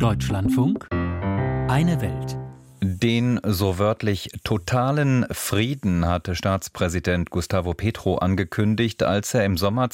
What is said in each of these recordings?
Deutschlandfunk, eine Welt. Den so wörtlich totalen Frieden hatte Staatspräsident Gustavo Petro angekündigt, als er im Sommer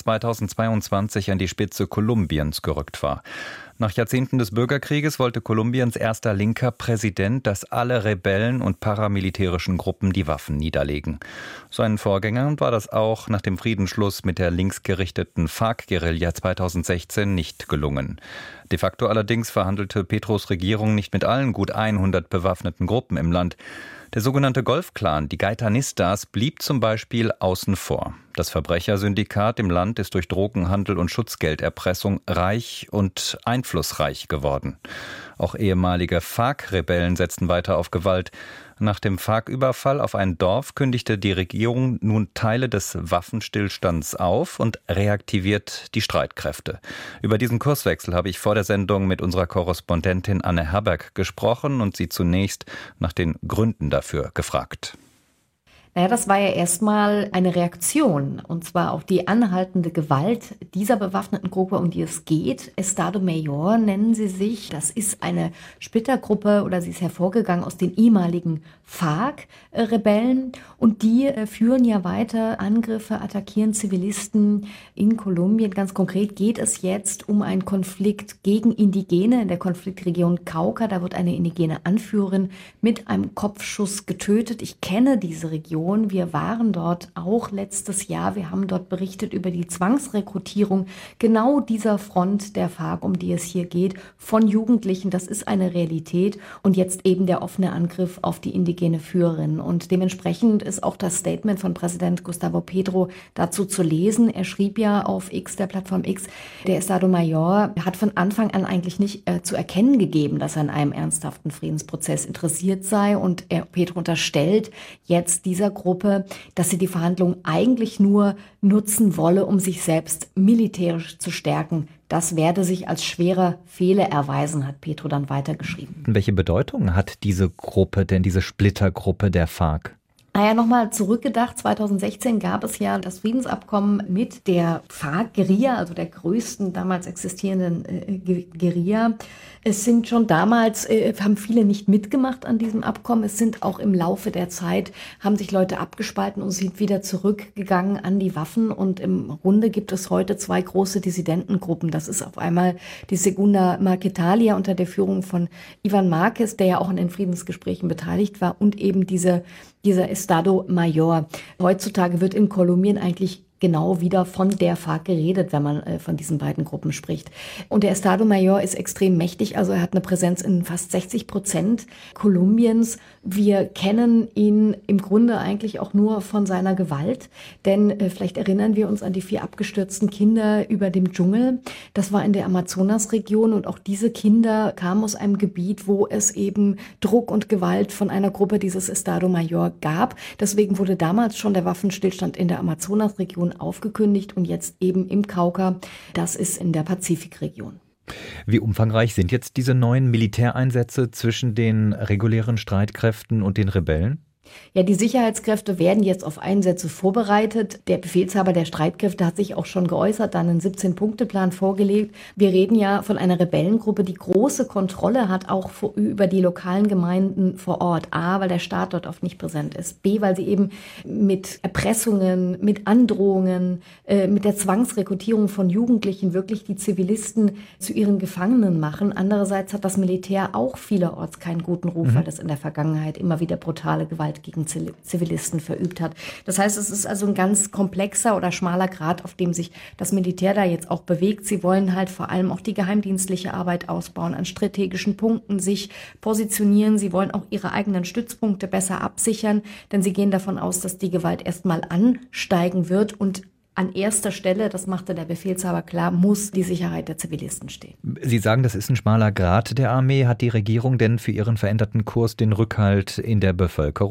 2022 an die Spitze Kolumbiens gerückt war. Nach Jahrzehnten des Bürgerkrieges wollte Kolumbiens erster linker Präsident, dass alle Rebellen und paramilitärischen Gruppen die Waffen niederlegen. Seinen Vorgängern war das auch nach dem Friedensschluss mit der linksgerichteten FARC-Guerilla 2016 nicht gelungen. De facto allerdings verhandelte Petros Regierung nicht mit allen gut 100 bewaffneten Gruppen im Land. Der sogenannte Golfclan, die Gaitanistas, blieb zum Beispiel außen vor. Das Verbrechersyndikat im Land ist durch Drogenhandel und Schutzgelderpressung reich und einflussreich geworden. Auch ehemalige FARC-Rebellen setzten weiter auf Gewalt. Nach dem FARC-Überfall auf ein Dorf kündigte die Regierung nun Teile des Waffenstillstands auf und reaktiviert die Streitkräfte. Über diesen Kurswechsel habe ich vor der Sendung mit unserer Korrespondentin Anne Herberg gesprochen und sie zunächst nach den Gründen dafür gefragt. Naja, das war ja erstmal eine Reaktion, und zwar auf die anhaltende Gewalt dieser bewaffneten Gruppe, um die es geht. Estado Mayor nennen sie sich. Das ist eine Splittergruppe, oder sie ist hervorgegangen aus den ehemaligen FARC-Rebellen, und die führen ja weiter Angriffe, attackieren Zivilisten in Kolumbien. Ganz konkret geht es jetzt um einen Konflikt gegen Indigene in der Konfliktregion Cauca. Da wird eine indigene Anführerin mit einem Kopfschuss getötet. Ich kenne diese Region. Wir waren dort auch letztes Jahr. Wir haben dort berichtet über die Zwangsrekrutierung genau dieser Front der FARC, um die es hier geht, von Jugendlichen. Das ist eine Realität. Und jetzt eben der offene Angriff auf die indigene Führerin. Und dementsprechend ist auch das Statement von Präsident Gustavo Petro dazu zu lesen. Er schrieb ja auf X, der Plattform X, der Estado Mayor hat von Anfang an eigentlich nicht zu erkennen gegeben, dass er an einem ernsthaften Friedensprozess interessiert sei. Und Petro unterstellt jetzt dieser Gruppe, dass sie die Verhandlungen eigentlich nur nutzen wolle, um sich selbst militärisch zu stärken. Das werde sich als schwerer Fehler erweisen, hat Petro dann weitergeschrieben. Welche Bedeutung hat diese Gruppe denn, diese Splittergruppe der FARC? Naja, nochmal zurückgedacht, 2016 gab es ja das Friedensabkommen mit der FARC-Guerilla, also der größten damals existierenden Guerilla. Es sind schon damals, haben viele nicht mitgemacht an diesem Abkommen. Es sind auch im Laufe der Zeit, haben sich Leute abgespalten und sind wieder zurückgegangen an die Waffen. Und im Grunde gibt es heute zwei große Dissidentengruppen. Das ist auf einmal die Segunda Marquetalia unter der Führung von Iván Márquez, der ja auch an den Friedensgesprächen beteiligt war, und eben dieser Estado Mayor. Heutzutage wird in Kolumbien eigentlich genau wieder von der FARC geredet, wenn man von diesen beiden Gruppen spricht. Und der Estado Mayor ist extrem mächtig, also er hat eine Präsenz in fast 60% Kolumbiens. Wir kennen ihn im Grunde eigentlich auch nur von seiner Gewalt, denn vielleicht erinnern wir uns an die 4 abgestürzten Kinder über dem Dschungel. Das war in der Amazonasregion, und auch diese Kinder kamen aus einem Gebiet, wo es eben Druck und Gewalt von einer Gruppe dieses Estado Mayor gab. Deswegen wurde damals schon der Waffenstillstand in der Amazonasregion aufgekündigt und jetzt eben im Cauca, das ist in der Pazifikregion. Wie umfangreich sind jetzt diese neuen Militäreinsätze zwischen den regulären Streitkräften und den Rebellen? Ja, die Sicherheitskräfte werden jetzt auf Einsätze vorbereitet. Der Befehlshaber der Streitkräfte hat sich auch schon geäußert, dann einen 17-Punkte-Plan vorgelegt. Wir reden ja von einer Rebellengruppe, die große Kontrolle hat, auch über die lokalen Gemeinden vor Ort. A, weil der Staat dort oft nicht präsent ist. B, weil sie eben mit Erpressungen, mit Androhungen, mit der Zwangsrekrutierung von Jugendlichen wirklich die Zivilisten zu ihren Gefangenen machen. Andererseits hat das Militär auch vielerorts keinen guten Ruf, weil das in der Vergangenheit immer wieder brutale Gewalt gegen Zivilisten verübt hat. Das heißt, es ist also ein ganz komplexer oder schmaler Grat, auf dem sich das Militär da jetzt auch bewegt. Sie wollen halt vor allem auch die geheimdienstliche Arbeit ausbauen, an strategischen Punkten sich positionieren. Sie wollen auch ihre eigenen Stützpunkte besser absichern, denn sie gehen davon aus, dass die Gewalt erstmal ansteigen wird, und an erster Stelle, das machte der Befehlshaber klar, muss die Sicherheit der Zivilisten stehen. Sie sagen, das ist ein schmaler Grat der Armee. Hat die Regierung denn für ihren veränderten Kurs den Rückhalt in der Bevölkerung?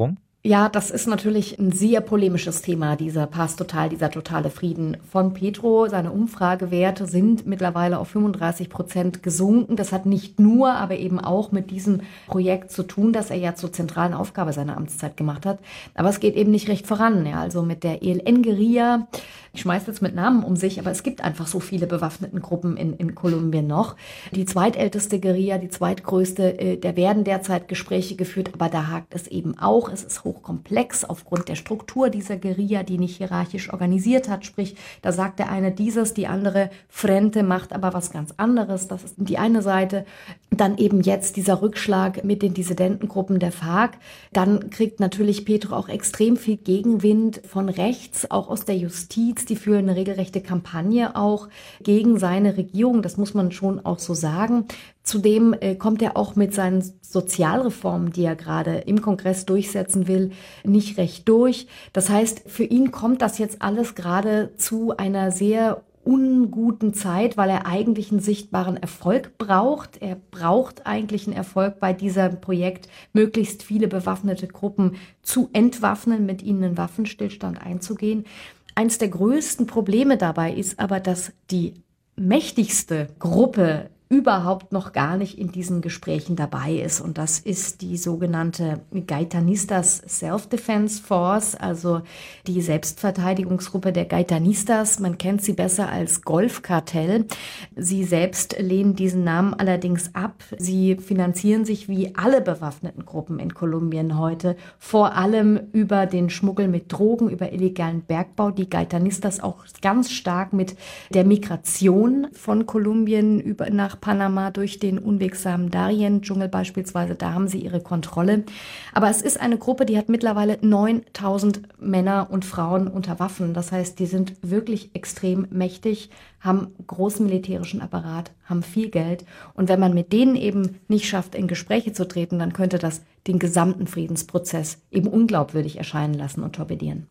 Ja, das ist natürlich ein sehr polemisches Thema, dieser Paz Total, dieser totale Frieden von Petro. Seine Umfragewerte sind mittlerweile auf 35% gesunken. Das hat nicht nur, aber eben auch mit diesem Projekt zu tun, das er ja zur zentralen Aufgabe seiner Amtszeit gemacht hat. Aber es geht eben nicht recht voran. Ja, also mit der ELN-Guerilla, ich schmeiße jetzt mit Namen um sich, aber es gibt einfach so viele bewaffneten Gruppen in Kolumbien noch. Die zweitälteste Guerilla, die zweitgrößte, da werden derzeit Gespräche geführt, aber da hakt es eben auch. Es ist hochkomplex aufgrund der Struktur dieser Guerilla, die nicht hierarchisch organisiert hat. Sprich, da sagt der eine dieses, die andere Frente macht aber was ganz anderes. Das ist die eine Seite. Dann eben jetzt dieser Rückschlag mit den Dissidentengruppen der FARC. Dann kriegt natürlich Petro auch extrem viel Gegenwind von rechts, auch aus der Justiz. Die führen eine regelrechte Kampagne auch gegen seine Regierung. Das muss man schon auch so sagen. Zudem kommt er auch mit seinen Sozialreformen, die er gerade im Kongress durchsetzen will, nicht recht durch. Das heißt, für ihn kommt das jetzt alles gerade zu einer sehr unguten Zeit, weil er eigentlich einen sichtbaren Erfolg braucht. Er braucht eigentlich einen Erfolg bei diesem Projekt, möglichst viele bewaffnete Gruppen zu entwaffnen, mit ihnen einen Waffenstillstand einzugehen. Eins der größten Probleme dabei ist aber, dass die mächtigste Gruppe überhaupt noch gar nicht in diesen Gesprächen dabei ist. Und das ist die sogenannte Gaitanistas Self-Defense Force, also die Selbstverteidigungsgruppe der Gaitanistas. Man kennt sie besser als Golfkartell. Sie selbst lehnen diesen Namen allerdings ab. Sie finanzieren sich wie alle bewaffneten Gruppen in Kolumbien heute, vor allem über den Schmuggel mit Drogen, über illegalen Bergbau. Die Gaitanistas auch ganz stark mit der Migration von Kolumbien nach Panama durch den unwegsamen Darien-Dschungel beispielsweise, da haben sie ihre Kontrolle. Aber es ist eine Gruppe, die hat mittlerweile 9.000 Männer und Frauen unter Waffen. Das heißt, die sind wirklich extrem mächtig, haben großen militärischen Apparat, haben viel Geld. Und wenn man mit denen eben nicht schafft, in Gespräche zu treten, dann könnte das den gesamten Friedensprozess eben unglaubwürdig erscheinen lassen und torpedieren.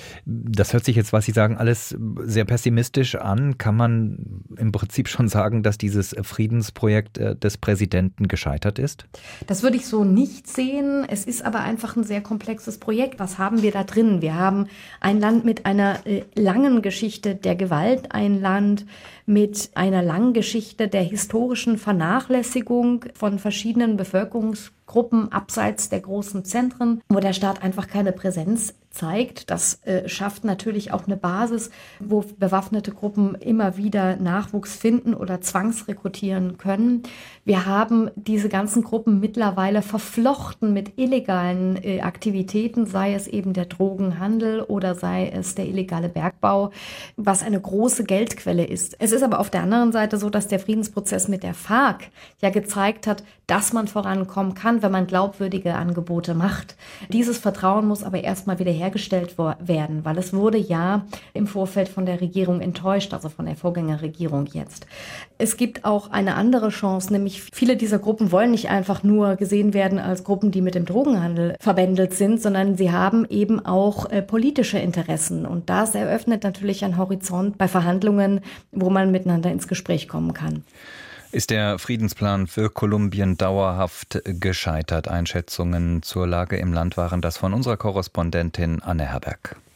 Das hört sich jetzt, was Sie sagen, alles sehr pessimistisch an. Kann man im Prinzip schon sagen, dass dieses Friedensprojekt des Präsidenten gescheitert ist? Das würde ich so nicht sehen. Es ist aber einfach ein sehr komplexes Projekt. Was haben wir da drin? Wir haben ein Land mit einer langen Geschichte der Gewalt, ein Land mit einer langen Geschichte der historischen Vernachlässigung von verschiedenen Bevölkerungsgruppen abseits der großen Zentren, wo der Staat einfach keine Präsenz zeigt. Das schafft natürlich auch eine Basis, wo bewaffnete Gruppen immer wieder Nachwuchs finden oder zwangsrekrutieren können. Wir haben diese ganzen Gruppen mittlerweile verflochten mit illegalen Aktivitäten, sei es eben der Drogenhandel oder sei es der illegale Bergbau, was eine große Geldquelle ist. Es ist aber auf der anderen Seite so, dass der Friedensprozess mit der FARC ja gezeigt hat, dass man vorankommen kann, wenn man glaubwürdige Angebote macht. Dieses Vertrauen muss aber erstmal wieder hergestellt werden, weil es wurde ja im Vorfeld von der Regierung enttäuscht, also von der Vorgängerregierung jetzt. Es gibt auch eine andere Chance, nämlich viele dieser Gruppen wollen nicht einfach nur gesehen werden als Gruppen, die mit dem Drogenhandel verbändelt sind, sondern sie haben eben auch politische Interessen. Und das eröffnet natürlich einen Horizont bei Verhandlungen, wo man miteinander ins Gespräch kommen kann. Ist der Friedensplan für Kolumbien dauerhaft gescheitert? Einschätzungen zur Lage im Land waren das von unserer Korrespondentin Anne Herberg.